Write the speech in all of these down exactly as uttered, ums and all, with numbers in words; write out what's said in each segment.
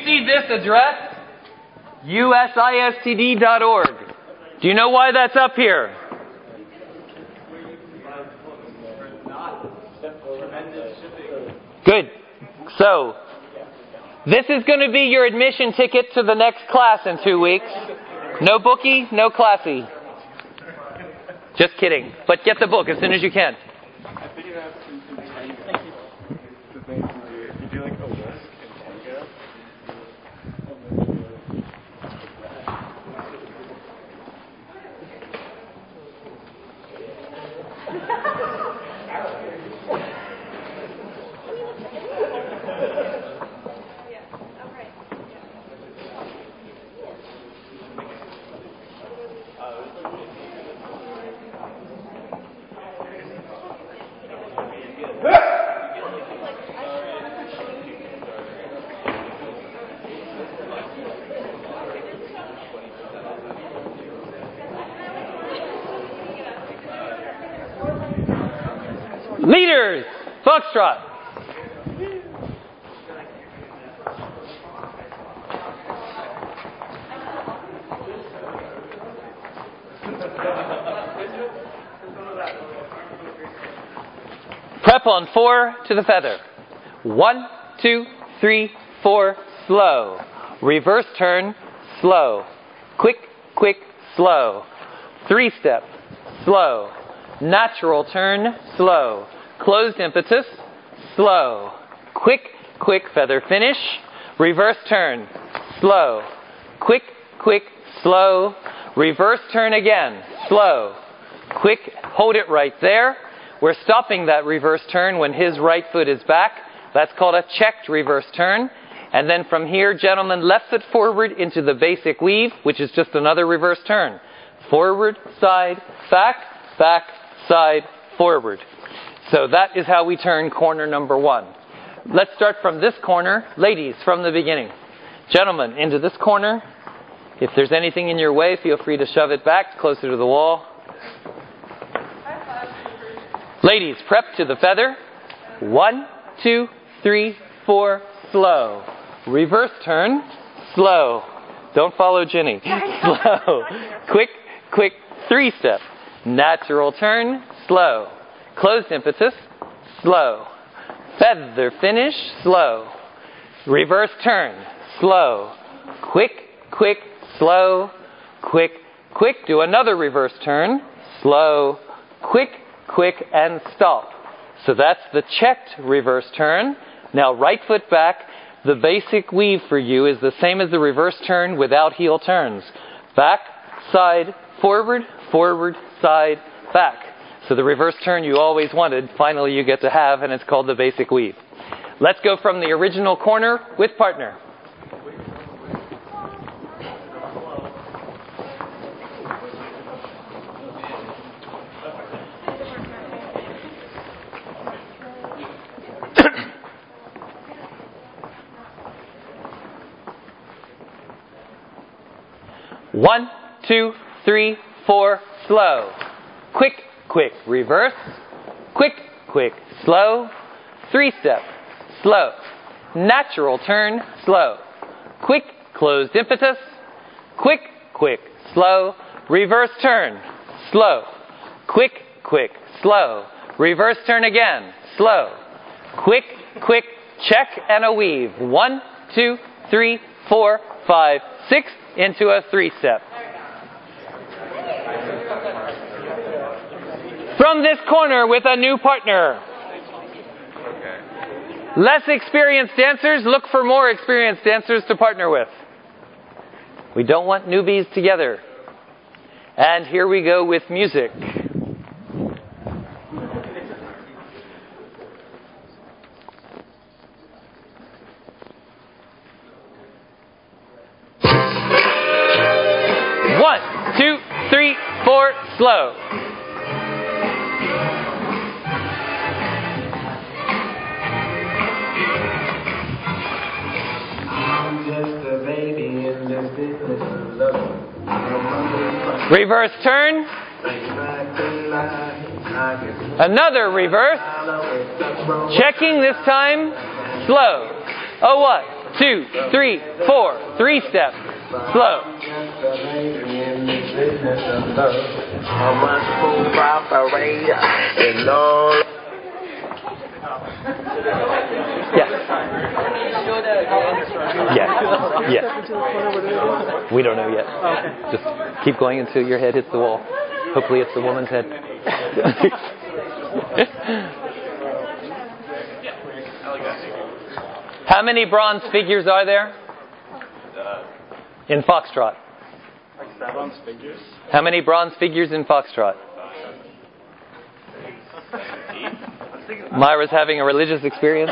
see this address? U S I S T D dot org. Do you know why that's up here? Good. So, this is going to be your admission ticket to the next class in two weeks. No bookie, no classy. Just kidding. But get the book as soon as you can. Leaders, Foxtrot. Prep on four to the feather. One, two, three, four, slow. Reverse turn, slow. Quick, quick, slow. Three step, slow. Natural turn, slow. Closed impetus, slow. Quick, quick feather finish. Reverse turn, slow. Quick, quick, slow. Reverse turn again, slow. Quick, hold it right there. We're stopping that reverse turn when his right foot is back. That's called a checked reverse turn. And then from here, gentlemen, left foot forward into the basic weave, which is just another reverse turn. Forward, side, back, back, side, forward. So that is how we turn corner number one. Let's start from this corner. Ladies, from the beginning. Gentlemen, into this corner. If there's anything in your way, feel free to shove it back closer to the wall. Ladies, prep to the feather. One, two, three, four, slow. Reverse turn, slow. Don't follow Ginny. Slow. Quick, quick, three step. Natural turn, slow. Closed impetus, slow. Feather finish, slow. Reverse turn, slow. Quick, quick, slow. Quick, quick. Do another reverse turn, slow. Quick, quick, and stop. So that's the checked reverse turn. Now right foot back. The basic weave for you is the same as the reverse turn without heel turns. Back, side, forward, forward, side, back. So the reverse turn you always wanted, finally you get to have, and it's called the basic weave. Let's go from the original corner with partner. One, two, three, four, slow. Quick, quick, reverse. Quick, quick, slow. Three step, slow. Natural turn, slow. Quick, closed impetus. Quick, quick, slow. Reverse turn, slow. Quick, quick, slow. Reverse turn again, slow. Quick, quick, check and a weave. One, two, three, four, five, six. Into a three-step. From this corner with a new partner. Less experienced dancers, look for more experienced dancers to partner with. We don't want newbies together. And here we go with music. One, two, three, four, slow. I'm just a baby in this business of love. Reverse turn. Another reverse. Checking this time. Slow. Oh, what? two, three, four. Three step. Slow. Yes. Yes. Yes. We don't know yet. Just keep going until your head hits the wall. Hopefully it's the woman's head. How many bronze figures are there in Foxtrot? Bronze figures? How many bronze figures in Foxtrot? Myra's having a religious experience.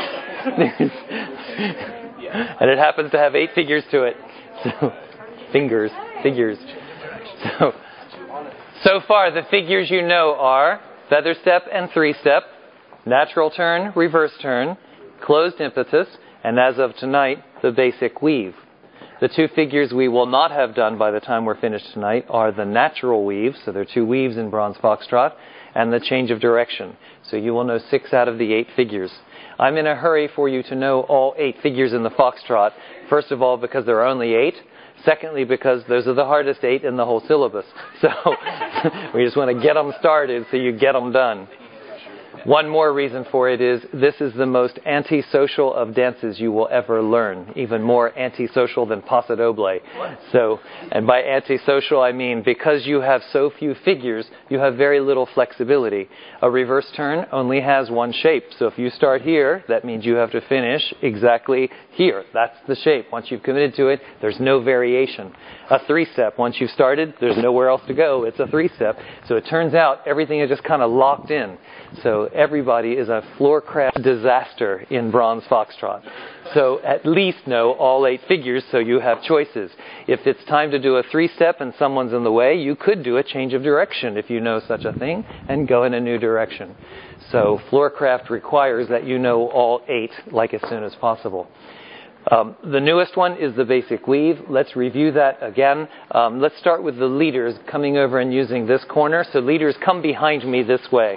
And it happens to have eight figures to it. So, fingers, figures. So, so far the figures you know are feather step and three step, natural turn, reverse turn, closed impetus, and as of tonight, the basic weave. The two figures we will not have done by the time we're finished tonight are the natural weave, so there are two weaves in Bronze Foxtrot, and the change of direction. So you will know six out of the eight figures. I'm in a hurry for you to know all eight figures in the Foxtrot. First of all, because there are only eight. Secondly, because those are the hardest eight in the whole syllabus. So we just want to get them started so you get them done. One more reason for it is this is the most antisocial of dances you will ever learn, even more antisocial than Paso Doble. So, and by antisocial I mean because you have so few figures, you have very little flexibility. A reverse turn only has one shape. So if you start here, that means you have to finish exactly here. That's the shape. Once you've committed to it, there's no variation. A three-step, once you've started, there's nowhere else to go. It's a three-step. So it turns out everything is just kind of locked in. So everybody is a floor craft disaster in Bronze Foxtrot. So at least know all eight figures so you have choices. If it's time to do a three-step and someone's in the way, you could do a change of direction if you know such a thing and go in a new direction. So floor craft requires that you know all eight like as soon as possible. Um, the newest one is the basic weave. Let's review that again. Um, let's start with the leaders coming over and using this corner. So leaders, come behind me this way.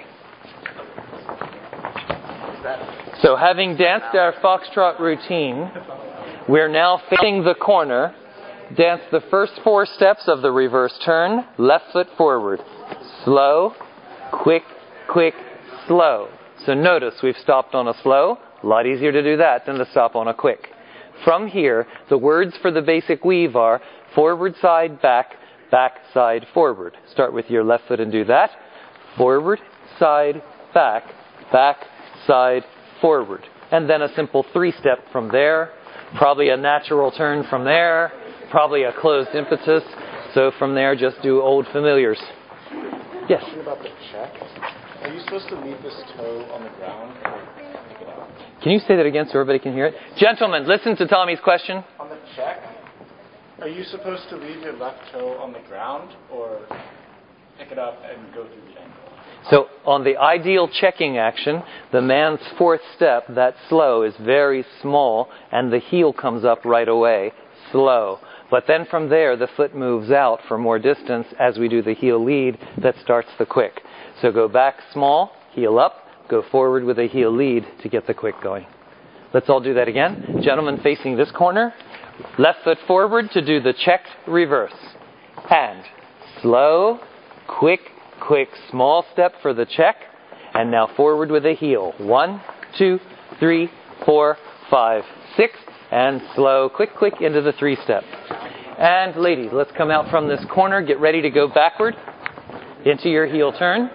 So having danced our Foxtrot routine, we're now facing the corner. Dance the first four steps of the reverse turn, left foot forward. Slow, quick, quick, slow. So notice we've stopped on a slow. A lot easier to do that than to stop on a quick. From here, the words for the basic weave are forward, side, back, back, side, forward. Start with your left foot and do that. Forward, side, back, back, side, forward. And then a simple three-step from there. Probably a natural turn from there. Probably a closed impetus. So from there, just do old familiars. Yes? About the check, are you supposed to leave this toe on the ground or pick it up? Can you say that again so everybody can hear it? Gentlemen, listen to Tommy's question. On the check, are you supposed to leave your left toe on the ground or pick it up and go through the ankle? So on the ideal checking action, the man's fourth step, that slow, is very small and the heel comes up right away, slow. But then from there, the foot moves out for more distance as we do the heel lead that starts the quick. So go back small, heel up, go forward with a heel lead to get the quick going. Let's all do that again. Gentlemen facing this corner, left foot forward to do the checked reverse. And slow, quick, quick, small step for the check. And now forward with a heel. One, two, three, four, five, six. And slow, quick, quick into the three-step. And ladies, let's come out from this corner. Get ready to go backward into your heel turn.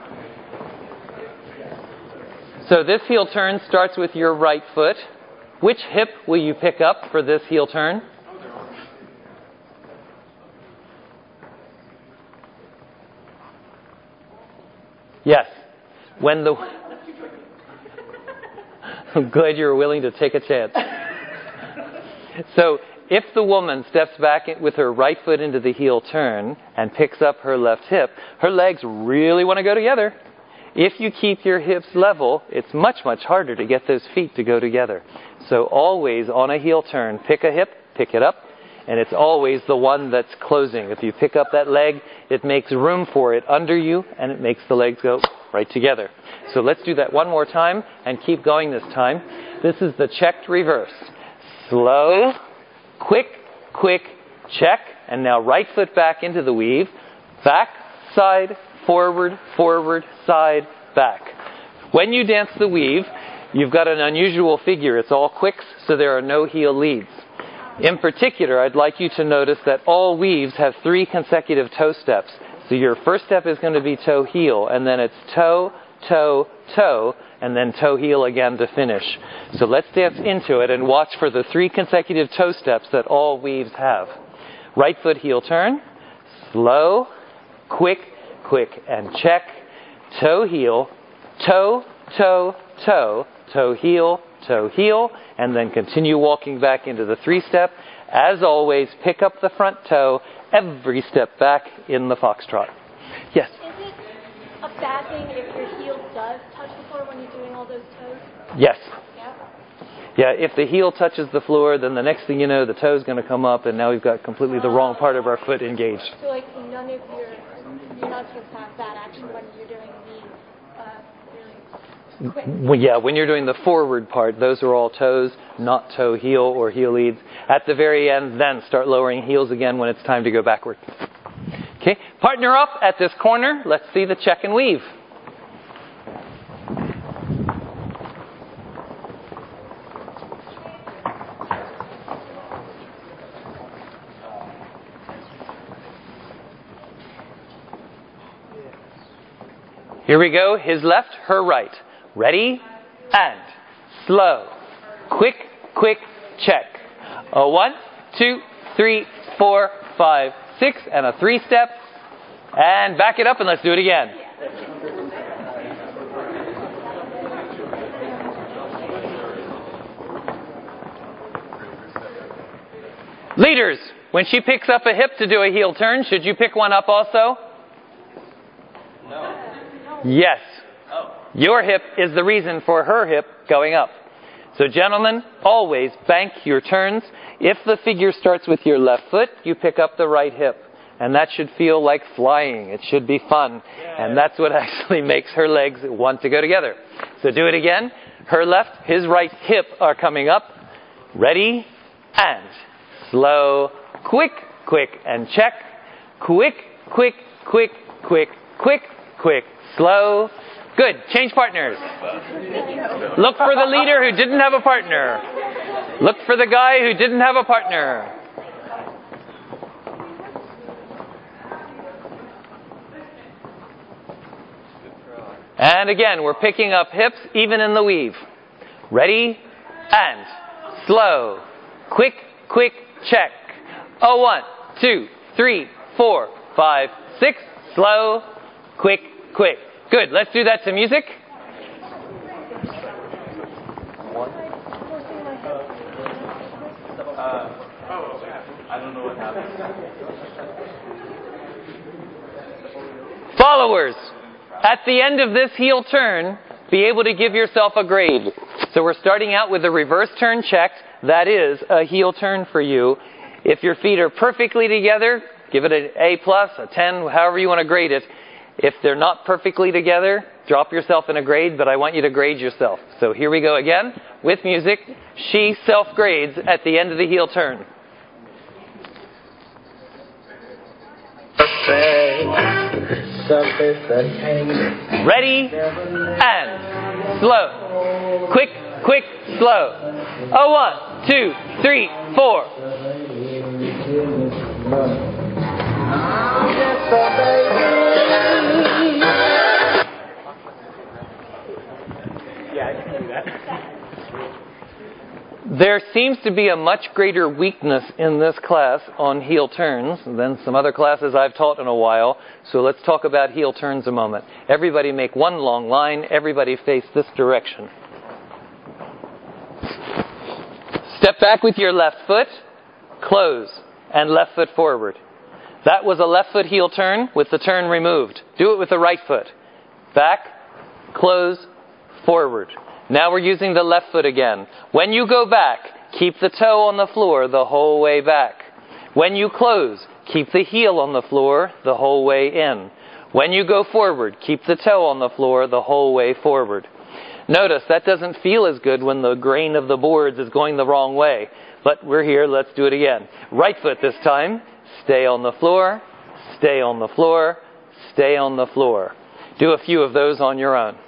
So this heel turn starts with your right foot. Which hip will you pick up for this heel turn? Yes. When the... I'm glad you were willing to take a chance. So if the woman steps back with her right foot into the heel turn and picks up her left hip, her legs really want to go together. If you keep your hips level, it's much, much harder to get those feet to go together. So always on a heel turn, pick a hip, pick it up, and it's always the one that's closing. If you pick up that leg, it makes room for it under you, and it makes the legs go right together. So let's do that one more time and keep going this time. This is the checked reverse. slow, quick, quick, check, and now right foot back into the weave, back, side, forward, forward, side, back. When you dance the weave, you've got an unusual figure. It's all quicks, so there are no heel leads. In particular, I'd like you to notice that all weaves have three consecutive toe steps. So your first step is going to be toe heel, and then it's toe, toe, toe, and then toe heel again to finish. So let's dance into it and watch for the three consecutive toe steps that all weaves have. Right foot heel turn, slow, quick, quick, and check, toe heel, toe, toe, toe, toe heel, toe heel, and then continue walking back into the three-step. As always, pick up the front toe every step back in the foxtrot. Yes? Is it a bad thing if your heel does touch the floor when you're doing all those toes? Yes. Yeah? Yeah, if the heel touches the floor, then the next thing you know, the toe's going to come up, and now we've got completely the wrong part of our foot engaged. So, like, none of your, you're not supposed to have that action when you're doing the, uh, really quick. Well, yeah, when you're doing the forward part, those are all toes, not toe heel or heel leads. At the very end, then start lowering heels again when it's time to go backward. Okay, partner up at this corner. Let's see the check and weave. Here we go. His left, her right. Ready? And slow. Quick, quick, check. A one, two, three, four, five, six, and a three-step. And back it up and let's do it again. Leaders, when she picks up a hip to do a heel turn, should you pick one up also? No. Yes. Your hip is the reason for her hip going up. So gentlemen, always bank your turns. If the figure starts with your left foot, you pick up the right hip. And that should feel like flying. It should be fun. And that's what actually makes her legs want to go together. So do it again. Her left, his right hip are coming up. Ready? And slow. Quick, quick, and check. Quick, quick, quick, quick, quick, quick, slow. Good. Change partners. Look for the leader who didn't have a partner. Look for the guy who didn't have a partner. And again, we're picking up hips even in the weave. Ready? And slow. Quick, quick, check. Oh, one, two, three, four, five, six. Slow. Quick, quick. Good. Let's do that to music. I don't know what happened. Followers, at the end of this heel turn, be able to give yourself a grade. So we're starting out with a reverse turn checked. That is a heel turn for you. If your feet are perfectly together, give it an A plus, a ten, however you want to grade it. If they're not perfectly together, drop yourself in a grade, but I want you to grade yourself. So here we go again with music. She self-grades at the end of the heel turn. Ready? And slow. Quick, quick, slow. Oh, one, two, three, four. Yeah, I can do that. There seems to be a much greater weakness in this class on heel turns than some other classes I've taught in a while. So let's talk about heel turns a moment. Everybody make one long line. Everybody face this direction. Step back with your left foot. Close. And left foot forward. That was a left foot heel turn with the turn removed. Do it with the right foot. Back. Close. Forward. Now we're using the left foot again. When you go back, keep the toe on the floor the whole way back. When you close, keep the heel on the floor the whole way in. When you go forward, keep the toe on the floor the whole way forward. Notice that doesn't feel as good when the grain of the boards is going the wrong way. But we're here, let's do it again. Right foot this time. Stay on the floor, stay on the floor, stay on the floor. Do a few of those on your own.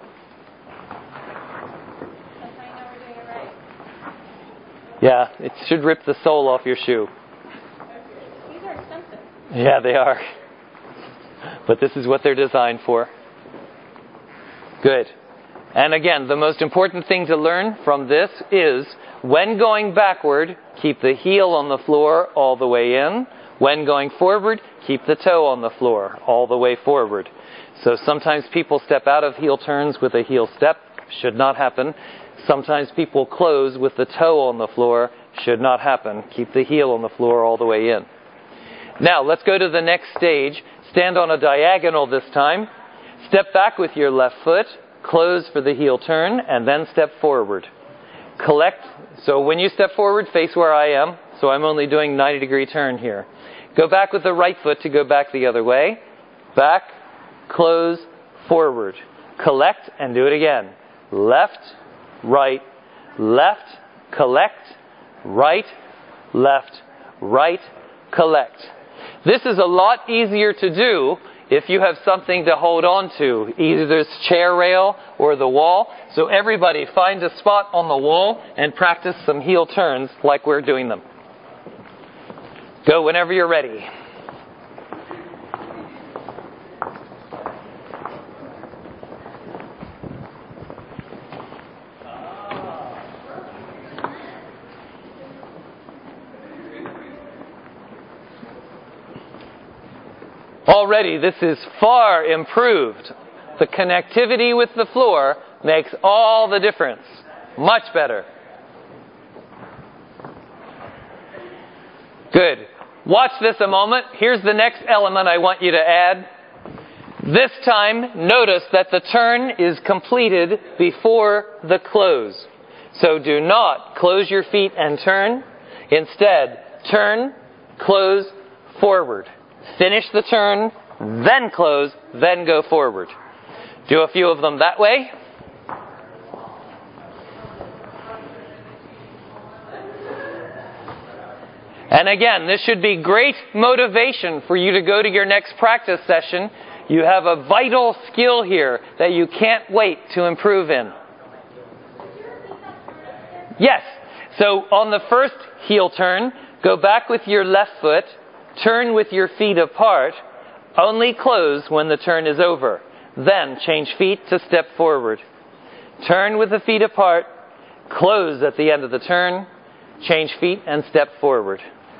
Yeah, it should rip the sole off your shoe. These are expensive. Yeah, they are. But this is what they're designed for. Good. And again, the most important thing to learn from this is, when going backward, keep the heel on the floor all the way in. When going forward, keep the toe on the floor all the way forward. So sometimes people step out of heel turns with a heel step. Should not happen. Sometimes people close with the toe on the floor. Should not happen. Keep the heel on the floor all the way in. Now, let's go to the next stage. Stand on a diagonal this time. Step back with your left foot. Close for the heel turn, and then step forward. Collect. So when you step forward, face where I am. So I'm only doing ninety degree turn here. Go back with the right foot to go back the other way. Back, close, forward. Collect, and do it again. Left, right, left, collect, right, left, right, collect. This is a lot easier to do if you have something to hold on to, either this chair rail or the wall. So everybody find a spot on the wall and practice some heel turns like we're doing them. Go whenever you're ready. Already, this is far improved. The connectivity with the floor makes all the difference. Much better. Good. Watch this a moment. Here's the next element I want you to add. This time, notice that the turn is completed before the close. So do not close your feet and turn. Instead, turn, close, forward. Finish the turn, then close, then go forward. Do a few of them that way. And again, this should be great motivation for you to go to your next practice session. You have a vital skill here that you can't wait to improve in. Yes. So on the first heel turn, go back with your left foot. Turn with your feet apart. Only close when the turn is over. Then change feet to step forward. Turn with the feet apart. Close at the end of the turn. Change feet and step forward.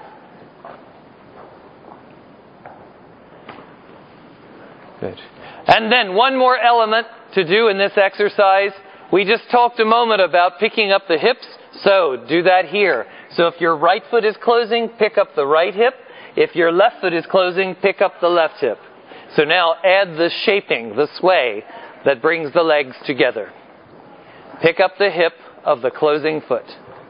Good. And then one more element to do in this exercise. We just talked a moment about picking up the hips. So do that here. So if your right foot is closing, pick up the right hip. If your left foot is closing, pick up the left hip. So now add the shaping, the sway, that brings the legs together. Pick up the hip of the closing foot.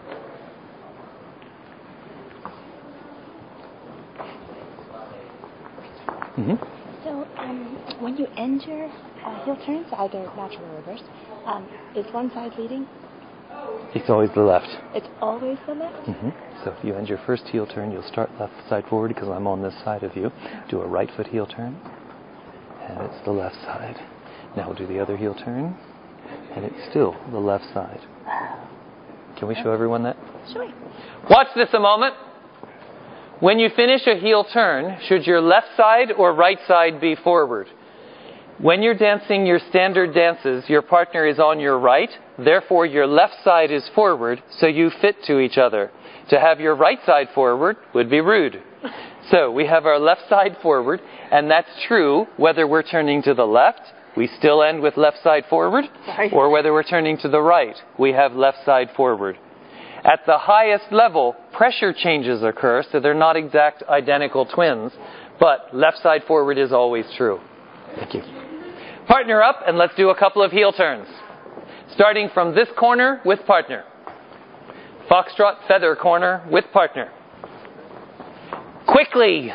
Mm-hmm. So um, when you end your uh, heel turns, either natural or reverse, um, is one side leading? It's always the left. It's always the left? Mm-hmm. So if you end your first heel turn, you'll start left side forward because I'm on this side of you. Do a right foot heel turn, and it's the left side. Now we'll do the other heel turn, and it's still the left side. Can we show everyone that? Sure. Watch this a moment. When you finish a heel turn, should your left side or right side be forward? When you're dancing your standard dances, your partner is on your right. Therefore, your left side is forward, so you fit to each other. To have your right side forward would be rude. So we have our left side forward, and that's true whether we're turning to the left, we still end with left side forward, Sorry. or whether we're turning to the right, we have left side forward. At the highest level, pressure changes occur, so they're not exact identical twins, but left side forward is always true. Thank you. Partner up, and let's do a couple of heel turns. Starting from this corner with partner. Foxtrot feather corner with partner. Quickly!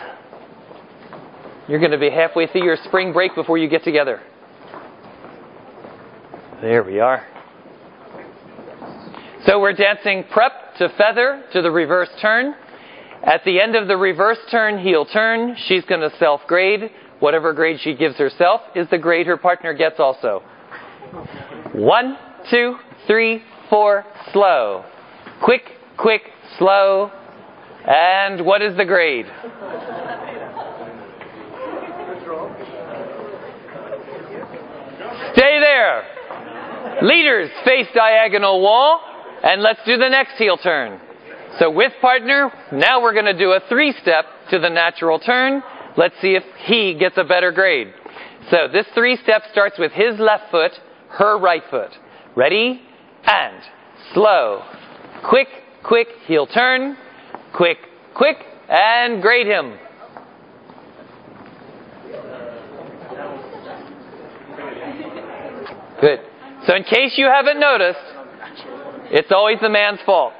You're going to be halfway through your spring break before you get together. There we are. So we're dancing prep to feather to the reverse turn. At the end of the reverse turn, heel turn, she's going to self-grade. Whatever grade she gives herself is the grade her partner gets also. One, two, three, four, slow. Quick, quick, slow. And what is the grade? Stay there. Leaders face diagonal wall. And let's do the next heel turn. So with partner, now we're going to do a three-step to the natural turn. Let's see if he gets a better grade. So this three-step starts with his left foot, her right foot. Ready? And slow. Quick, quick, heel turn. Quick, quick, and grade him. Good. So in case you haven't noticed, it's always the man's fault.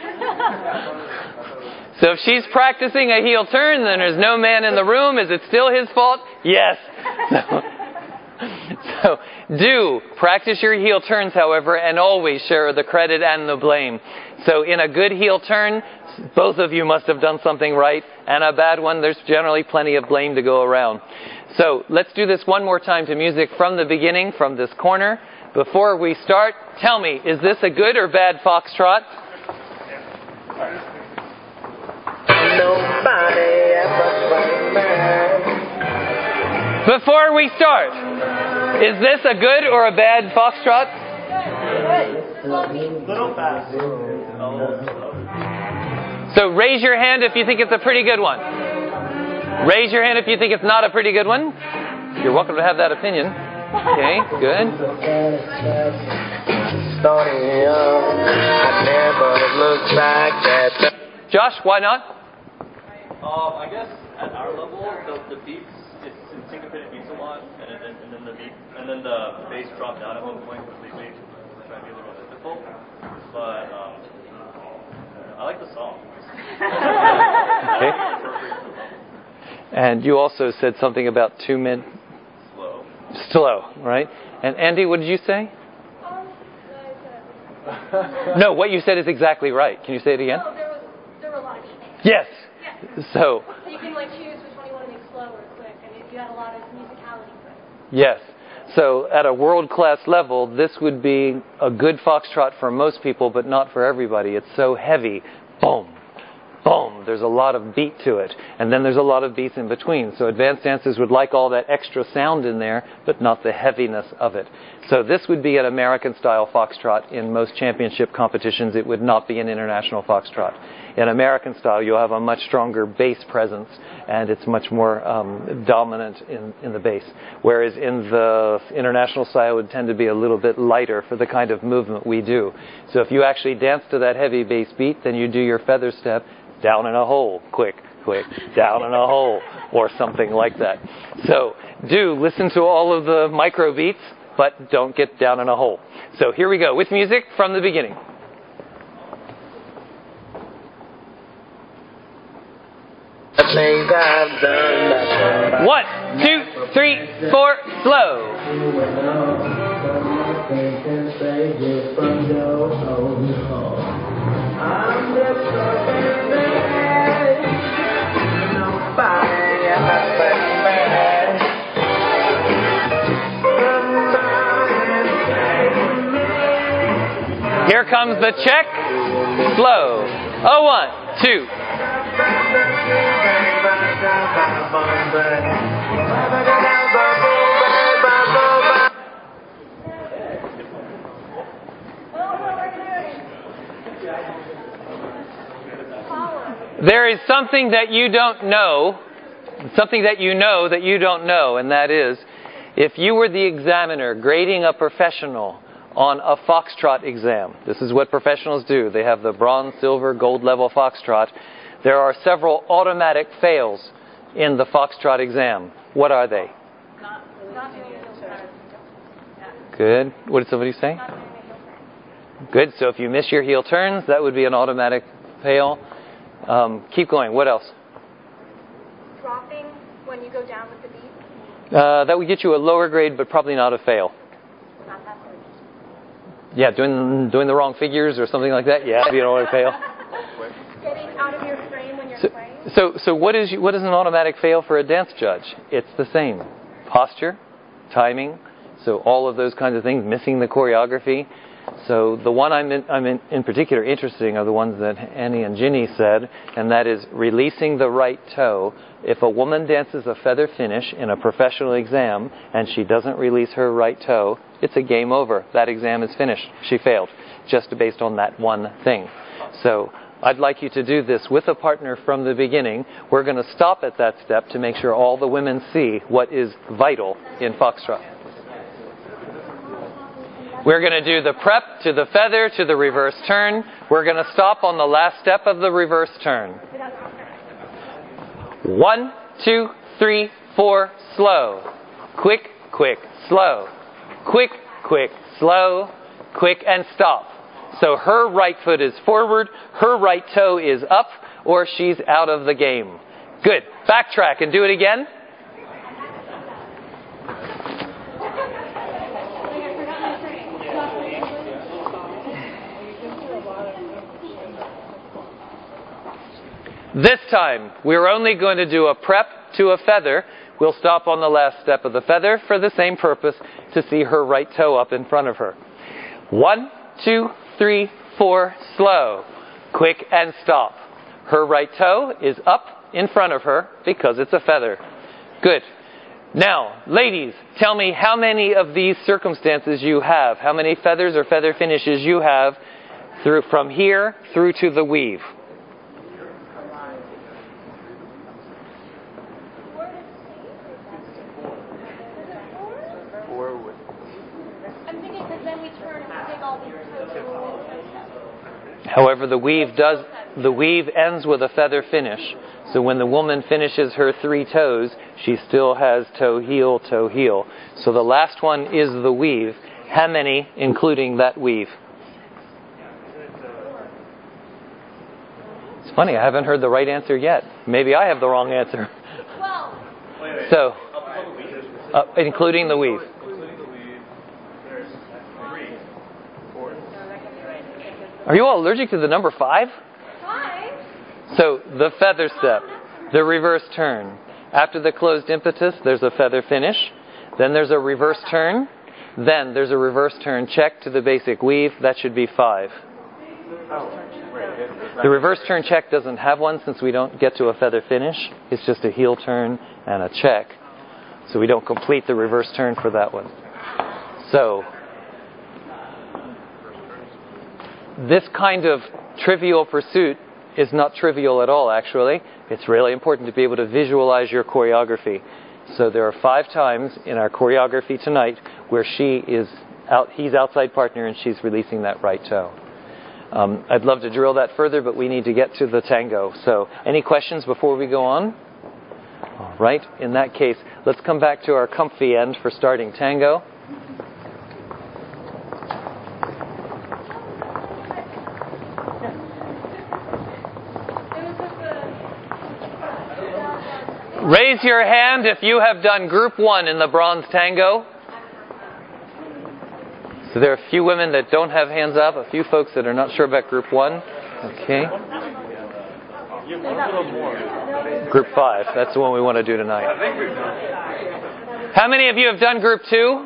So if she's practicing a heel turn, then there's no man in the room. Is it still his fault? Yes. So, so do practice your heel turns, however, and always share the credit and the blame. So in a good heel turn, both of you must have done something right, and a bad one, there's generally plenty of blame to go around. So let's do this one more time to music from the beginning, from this corner. Before we start, tell me, is this a good or bad foxtrot? Nobody ever played me. Before we start, is this a good or a bad foxtrot? Little fast. So raise your hand if you think it's a pretty good one. Raise your hand if you think it's not a pretty good one. You're welcome to have that opinion. Okay, good. Josh, why not? Um, I guess at our level, the, the beats, it's in syncopated beats a lot, and then, and then the beat, and then the bass dropped down at one point completely, which might be a little difficult. But um, I like the song. Okay. And you also said something about two min. Slow. Slow, right? And Andy, what did you say? No, what you said is exactly right. Can you say it again? Oh, there was there were a lot of beats. Yes. Yeah. So. So you can like choose which one you want to make slow or quick, and if you had a lot of musicality to it. Yes. So at a world-class level, this would be a good foxtrot for most people, but not for everybody. It's so heavy. Boom. Boom. There's a lot of beat to it. And then there's a lot of beats in between. So advanced dancers would like all that extra sound in there, but not the heaviness of it. So this would be an American-style foxtrot in most championship competitions. It would not be an international foxtrot. In American style, you'll have a much stronger bass presence, and it's much more um, dominant in, in the bass. Whereas in the international style, it would tend to be a little bit lighter for the kind of movement we do. So if you actually dance to that heavy bass beat, then you do your feather step down in a hole, quick, quick, down in a hole, or something like that. So do listen to all of the micro beats, but don't get down in a hole. So here we go with music from the beginning. One, two, three, four, slow. Here comes the check. Slow. Oh, one, two. There is something that you don't know, something that you know that you don't know, and that is, if you were the examiner grading a professional on a foxtrot exam, this is what professionals do. They have the bronze, silver, gold level foxtrot. There are several automatic fails in the foxtrot exam. What are they? Not, not doing a heel turn. Good. What did somebody say? Not doing a heel turn. Good. So if you miss your heel turns, that would be an automatic fail. Um, keep going. What else? Dropping when you go down with the beat. Uh, that would get you a lower grade, but probably not a fail. Not that good. Yeah, doing doing the wrong figures or something like that. Yeah, you don't want to fail. Getting out of your frame when you're So, playing. so, so what is what is an automatic fail for a dance judge? It's the same: posture, timing. So all of those kinds of things, missing the choreography. So the one I'm in, I'm in, in particular interested in are the ones that Annie and Ginny said, and that is releasing the right toe. If a woman dances a feather finish in a professional exam and she doesn't release her right toe, it's a game over. That exam is finished. She failed, just based on that one thing. So I'd like you to do this with a partner from the beginning. We're going to stop at that step to make sure all the women see what is vital in Foxtrot. We're going to do the prep to the feather to the reverse turn. We're going to stop on the last step of the reverse turn. One, two, three, four, slow. Quick, quick, slow. Quick, quick, slow. Quick, and stop. So her right foot is forward, her right toe is up, or she's out of the game. Good. Backtrack and do it again. This time, we're only going to do a prep to a feather. We'll stop on the last step of the feather for the same purpose, to see her right toe up in front of her. One, two, three, four, slow. Quick and stop. Her right toe is up in front of her because it's a feather. Good. Now, ladies, tell me how many of these circumstances you have. How many feathers or feather finishes you have through from here through to the weave. I'm thinking because then we turn and take all these toes. However, the weave does the weave ends with a feather finish. So when the woman finishes her three toes, she still has toe, heel, toe, heel. So the last one is the weave. How many, including that weave? It's funny, I haven't heard the right answer yet. Maybe I have the wrong answer. Well, So, uh, including the weave. Are you all allergic to the number five? five. So, the feather step, the reverse turn. After the closed impetus, there's a feather finish. Then there's a reverse turn. Then there's a reverse turn check to the basic weave. That should be five. The reverse turn check doesn't have one since we don't get to a feather finish. It's just a heel turn and a check. So we don't complete the reverse turn for that one. So, this kind of trivial pursuit is not trivial at all, actually. It's really important to be able to visualize your choreography. So there are five times in our choreography tonight where she is out, he's outside partner and she's releasing that right toe. Um, I'd love to drill that further, but we need to get to the tango. So, any questions before we go on? All right. In that case, let's come back to our comfy end for starting tango. Raise your hand if you have done group one in the bronze tango. So there are a few women that don't have hands up, a few folks that are not sure about group one. Okay. Group five, that's the one we want to do tonight. How many of you have done group two?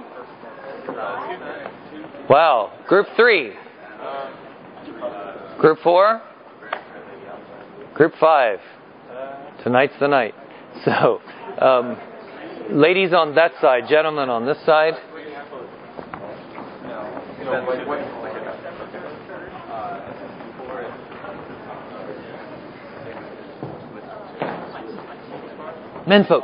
Wow. Group three? Group four? Group five? Tonight's the night. So, um, ladies on that side, gentlemen on this side. Menfolk.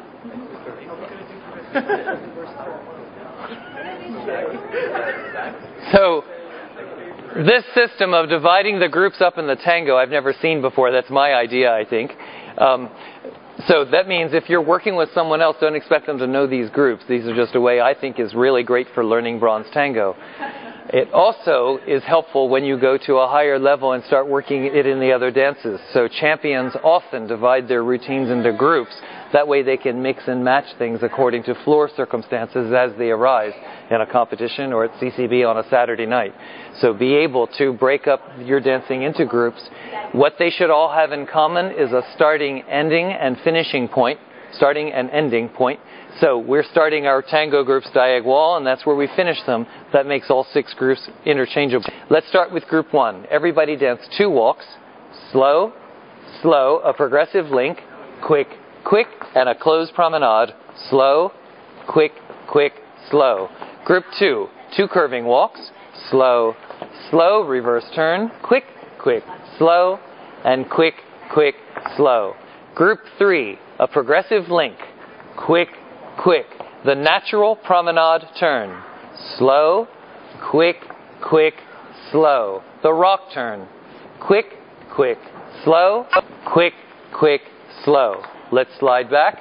So, this system of dividing the groups up in the tango I've never seen before. That's my idea, I think. Um, so that means if you're working with someone else, don't expect them to know these groups. These are just a way I think is really great for learning bronze tango. It also is helpful when you go to a higher level and start working it in the other dances. So champions often divide their routines into groups. That way they can mix and match things according to floor circumstances as they arise in a competition or at C C B on a Saturday night. So be able to break up your dancing into groups. What they should all have in common is a starting, ending, and finishing point. Starting and ending point. So we're starting our tango groups diag wall, and that's where we finish them. That makes all six groups interchangeable. Let's start with group one. Everybody dance two walks. Slow, slow, a progressive link, quick, quick, and a closed promenade. Slow, quick, quick, slow. Group two, two curving walks. Slow, slow, reverse turn, quick, quick, slow, and quick, quick, slow. Group three, a progressive link, quick, quick, the natural promenade turn. Slow, quick, quick, slow. The rock turn. Quick, quick, slow, quick, quick, slow. Let's slide back.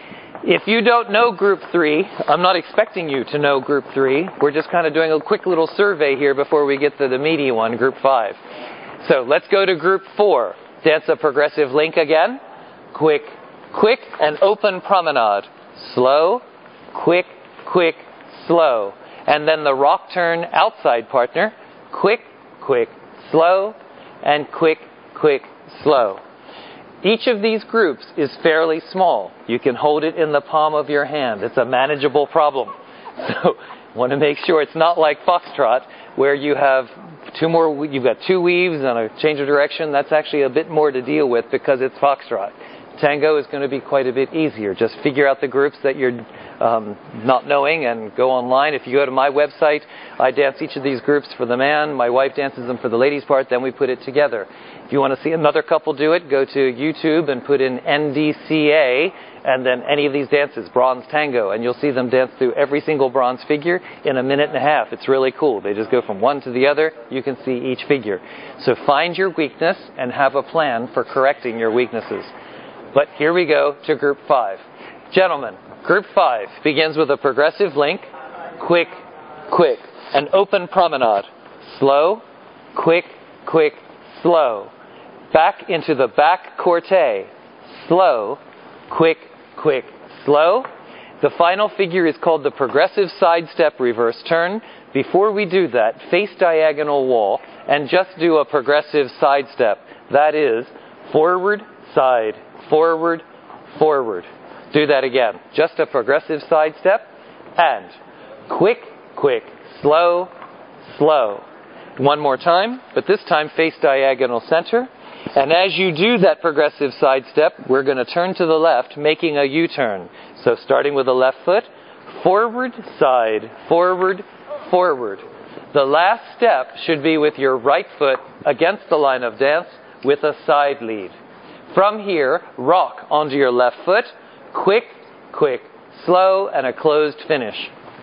If you don't know group three, I'm not expecting you to know group three. We're just kind of doing a quick little survey here before we get to the meaty one, group five. So let's go to group four. Dance a progressive link again. Quick, quick, and open promenade. Slow, quick, quick, slow. And then the rock turn outside partner. Quick, quick, slow, and quick, quick, slow. Each of these groups is fairly small. You can hold it in the palm of your hand. It's a manageable problem. So want to make sure it's not like foxtrot where you have two more, you've got two weaves and a change of direction. That's actually a bit more to deal with because it's foxtrot. Tango is going to be quite a bit easier. Just figure out the groups that you're um, not knowing and go online. If you go to my website, I dance each of these groups for the man. My wife dances them for the ladies' part. Then we put it together. If you want to see another couple do it, go to YouTube and put in N D C A and then any of these dances, bronze tango, and you'll see them dance through every single bronze figure in a minute and a half. It's really cool. They just go from one to the other. You can see each figure. So find your weakness and have a plan for correcting your weaknesses. But here we go to group five. Gentlemen, group five begins with a progressive link, quick, quick, an open promenade, slow, quick, quick, slow. Back into the back corte, slow, quick, quick, slow. The final figure is called the progressive side step reverse turn. Before we do that, face diagonal wall and just do a progressive side step. That is forward, side, forward, forward. Do that again. Just a progressive side step and quick, quick, slow, slow. One more time, but this time face diagonal center. And as you do that progressive side step, we're going to turn to the left, making a U-turn. So starting with the left foot, forward, side, forward, forward. The last step should be with your right foot against the line of dance with a side lead. From here, rock onto your left foot, quick, quick, slow, and a closed finish.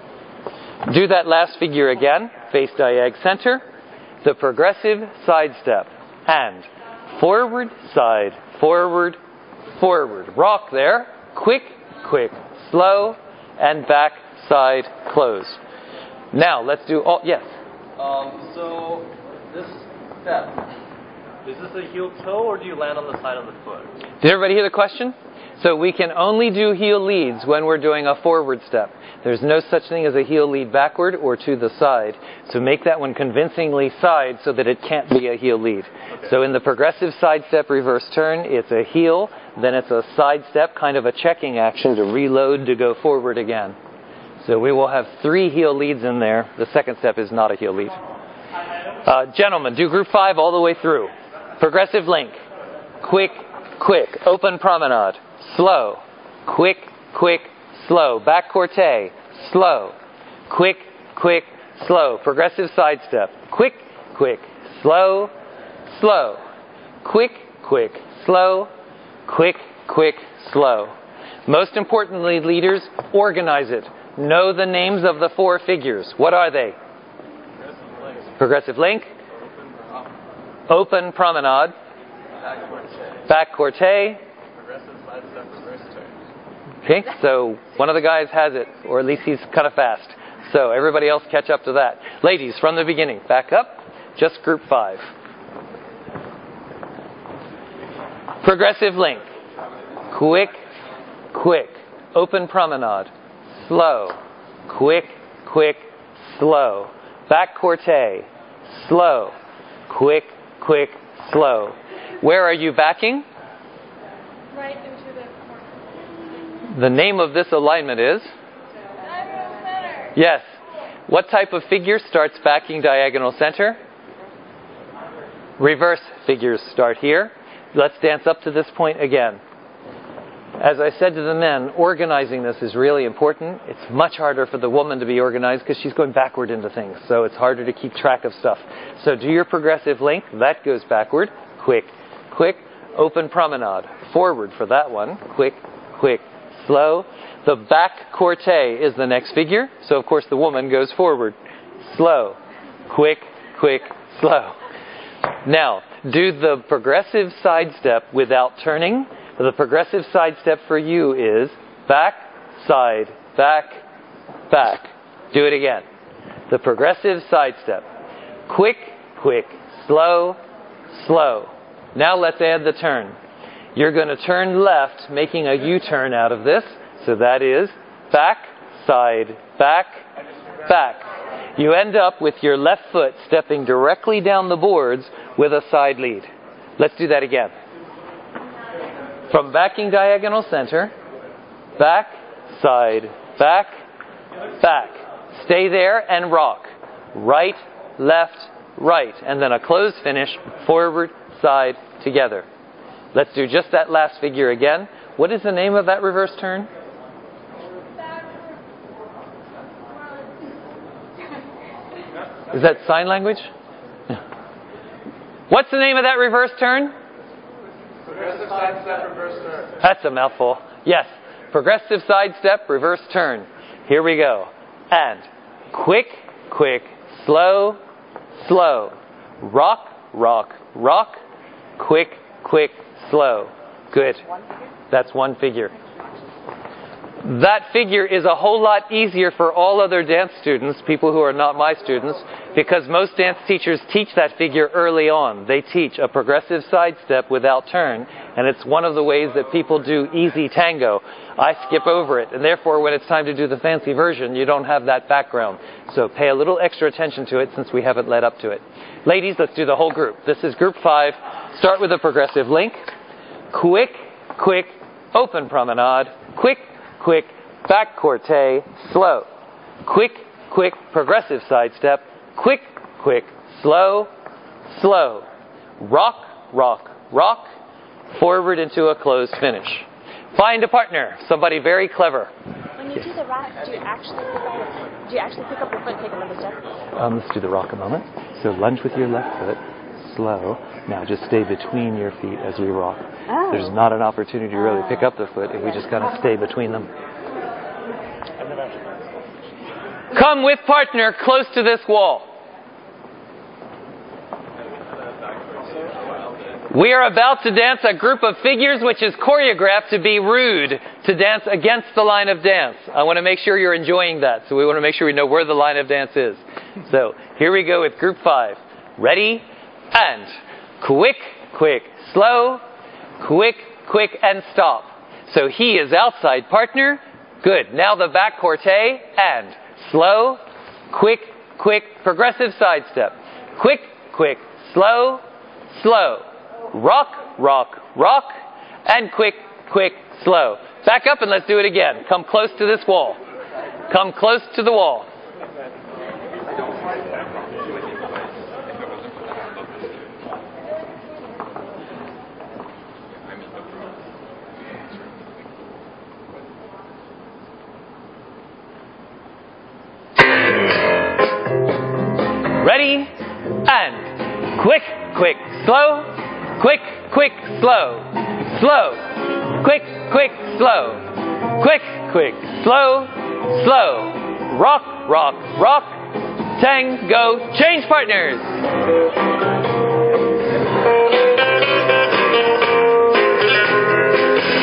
Do that last figure again, face diag center, the progressive side step, and forward, side, forward, forward. Rock there, quick, quick, slow, and back, side, close. Now, let's do all, yes? Um, so, this step, is this a heel toe or do you land on the side of the foot? Did everybody hear the question? So we can only do heel leads when we're doing a forward step. There's no such thing as a heel lead backward or to the side. So make that one convincingly side so that it can't be a heel lead. Okay. So in the progressive side step reverse turn, it's a heel, then it's a side step, kind of a checking action to reload to go forward again. So we will have three heel leads in there. The second step is not a heel lead. Uh, gentlemen, do group five all the way through. Progressive link. Quick, quick. Open promenade. Slow. Quick, quick, slow. Back corte. Slow. Quick, quick, slow. Progressive side step. Quick, quick, slow, slow. Quick, quick, slow. Quick, quick, slow. Most importantly, leaders, organize it. Know the names of the four figures. What are they? Progressive link. Open promenade. Back corte. Progressive side step reverse turn. Okay, so one of the guys has it, or at least he's kind of fast. So everybody else catch up to that. Ladies, from the beginning, back up. Just group five. Progressive link. Quick, quick. Open promenade. Slow. Quick, quick, slow. Back corte. Slow. Quick, quick, slow. Where are you backing? Right into the corner. The name of this alignment is? Diagonal center. Yes. What type of figure starts backing diagonal center? Reverse figures start here. Let's dance up to this point again. As I said to the men, organizing this is really important. It's much harder for the woman to be organized because she's going backward into things. So it's harder to keep track of stuff. So do your progressive link. That goes backward. Quick, quick. Open promenade. Forward for that one. Quick, quick, slow. The back corte is the next figure. So, of course, the woman goes forward. Slow. Quick, quick, slow. Now, do the progressive side step without turning. The progressive side step for you is back, side, back, back. Do it again. The progressive side step. Quick, quick, slow, slow. Now let's add the turn. You're going to turn left, making a U-turn out of this. So that is back, side, back, back. You end up with your left foot stepping directly down the boards with a side lead. Let's do that again. From backing diagonal center, back, side, back, back. Stay there and rock. Right, left, right. And then a closed finish, forward, side, together. Let's do just that last figure again. What is the name of that reverse turn? Is that sign language? What's the name of that reverse turn? Progressive side step, reverse turn. That's a mouthful. Yes. Progressive side step, reverse turn. Here we go. And quick, quick, slow, slow. Rock, rock, rock. Quick, quick, slow. Good. That's one figure. That figure is a whole lot easier for all other dance students, people who are not my students, because most dance teachers teach that figure early on. They teach a progressive side step without turn, and it's one of the ways that people do easy tango. I skip over it, and therefore when it's time to do the fancy version, you don't have that background. So pay a little extra attention to it since we haven't led up to it. Ladies, let's do the whole group. This is group five. Start with a progressive link. Quick, quick, open promenade. Quick, quick, back corte, slow. Quick, quick, progressive side step. Quick, quick, slow, slow. Rock, rock, rock. Forward into a closed finish. Find a partner, somebody very clever. When you do the rock, do you actually pick up, do you actually pick up your foot and take another step? Um, let's do the rock a moment. So lunge with your left foot, slow. Now just stay between your feet as we rock. Oh. There's not an opportunity to really pick up the foot if we just kind of stay between them. Come with partner close to this wall. We are about to dance a group of figures which is choreographed to be rude, to dance against the line of dance. I want to make sure you're enjoying that, so we want to make sure we know where the line of dance is. So here we go with group five. Ready? And quick, quick, slow, quick, quick, and stop. So he is outside partner. Good. Now the back corte and slow, quick, quick, progressive side step. Quick, quick, slow, slow. Rock, rock, rock, and quick, quick, slow. Back up and let's do it again. Come close to this wall. Come close to the wall. Ready? And quick, quick, slow. Quick, quick, slow. Slow. Quick, quick, slow. Quick, quick, slow. Slow. Rock, rock, rock. Tango. Change partners.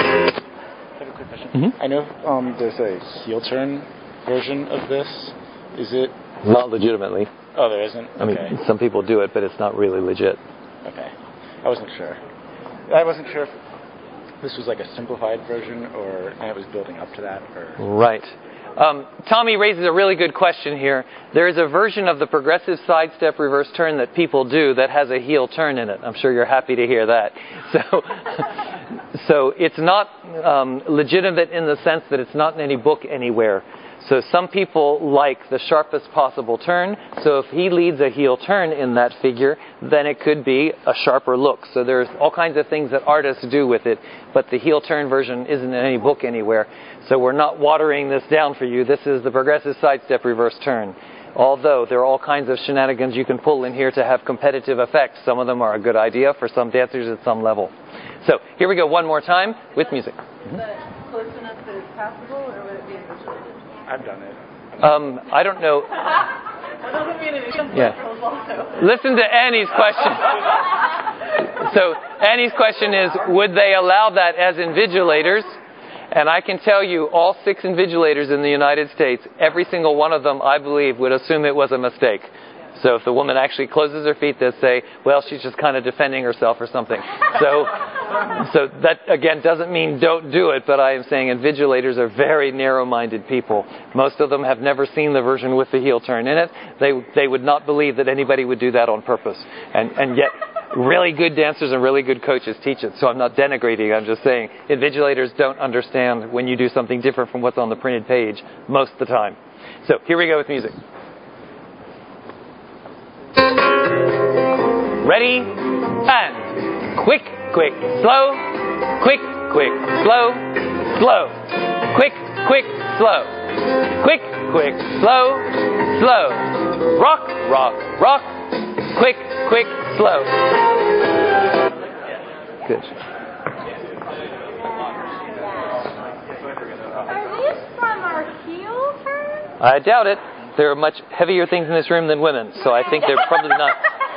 I have a quick question. Mm-hmm. I know um, there's a heel turn version of this. Is it? Not legitimately. Oh, there isn't? I mean, Okay. some people do it, but it's not really legit. Okay. I wasn't sure. I wasn't sure if this was like a simplified version or and it was building up to that. Or Right. Um, Tommy raises a really good question here. There is a version of the progressive sidestep reverse turn that people do that has a heel turn in it. I'm sure you're happy to hear that. So, so it's not um, legitimate in the sense that it's not in any book anywhere. So some people like the sharpest possible turn. So if he leads a heel turn in that figure, then it could be a sharper look. So there's all kinds of things that artists do with it, but the heel turn version isn't in any book anywhere. So we're not watering this down for you. This is the progressive sidestep reverse turn. Although there are all kinds of shenanigans you can pull in here to have competitive effects. Some of them are a good idea for some dancers at some level. So here we go one more time with music. Is that close enough that it's passable, or would it be invigilated? I've done it. Um, I don't know. That doesn't mean it becomes Yeah. girls also. Listen to Annie's question. So Annie's question is, would they allow that as invigilators? And I can tell you, all six invigilators in the United States, every single one of them, I believe, would assume it was a mistake. So if the woman actually closes her feet, they'll say, well, she's just kind of defending herself or something. So, so that, again, doesn't mean don't do it, but I am saying invigilators are very narrow-minded people. Most of them have never seen the version with the heel turn in it. They, they would not believe that anybody would do that on purpose. And, and yet, really good dancers and really good coaches teach it. So I'm not denigrating, I'm just saying invigilators don't understand when you do something different from what's on the printed page most of the time. So here we go with music. Ready, and quick, quick, slow, quick, quick, slow, slow, quick, quick, slow, quick, quick, slow, slow, rock, rock, rock, quick, quick, slow. Good. Are these from our heel turn? I doubt it. There are much heavier things in this room than women, so I think they're probably not.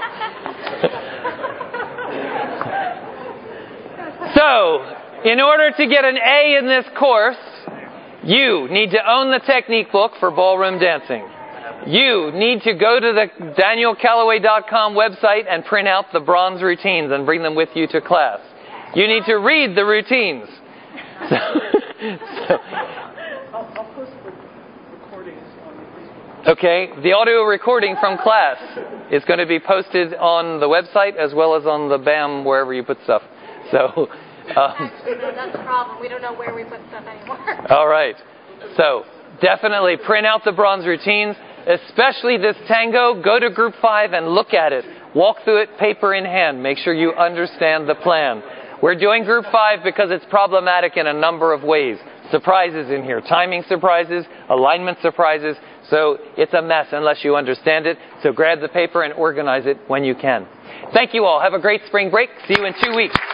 So, in order to get an A in this course, you need to own the technique book for ballroom dancing. You need to go to the Daniel Calloway dot com website and print out the bronze routines and bring them with you to class. You need to read the routines. So, so, I'll, I'll post the recordings on the Facebook. Okay, the audio recording from class is going to be posted on the website as well as on the B A M wherever you put stuff. So, um, Actually, no, that's the problem. We don't know where we put stuff anymore. all right. So, definitely print out the bronze routines, especially this tango. Go to group five and look at it. Walk through it paper in hand. Make sure you understand the plan. We're doing group five because it's problematic in a number of ways. Surprises in here, timing surprises, alignment surprises. So it's a mess unless you understand it. So grab the paper and organize it when you can. Thank you all. Have a great spring break. See you in two weeks.